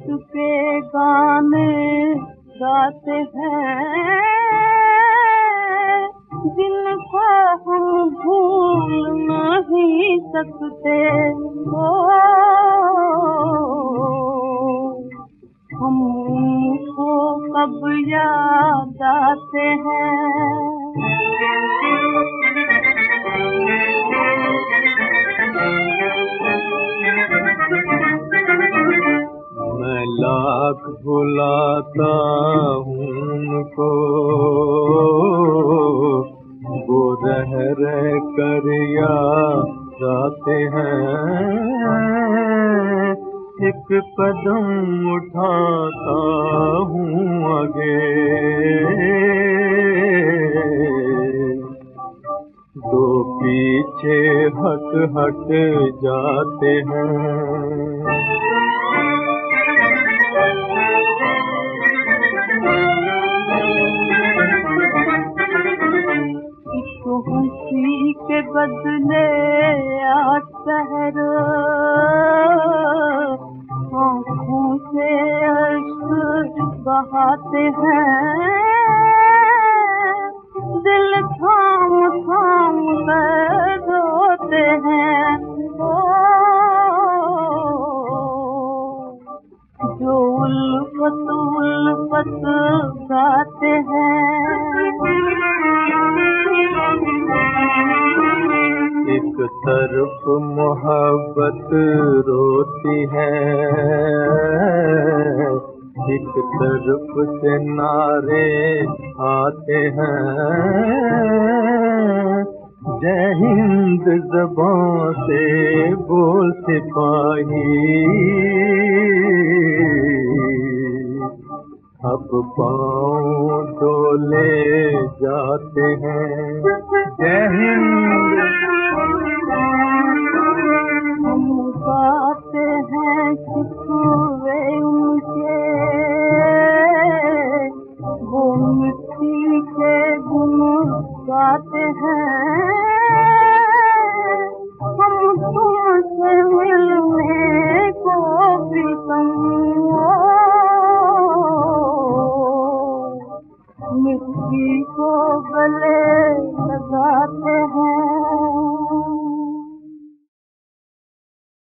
इश्क के गाने गाते हैं जिनको हम भूल नहीं सकते हो। हमको कब याद आते हैं। मैं लाख भुलाता हूँ उनको, वो रह रह कर याद आते हैं। एक कदम उठाता हूँ आगे, दो पीछे हट हट जाते हैं। खुशी के बदले आज शहर आँखों से अश्क बहाते हैं। दिल थाम थाम कर रोते हैं। जो उल्फत उल्फत गाते हैं। एक तरफ मोहब्बत रोती है, एक तरफ से नारे आते हैं। जय हिंद ज़बां से बोल सिपाही, अब पाँव डोले जाते हैं। जय हिंद। हम गाते हैं शिकवे उनके, वो मिट्टी के गुन गाते हैं। हम तुमसे मिलने को प्रीतम मिट्टी को गले लगाते हैं।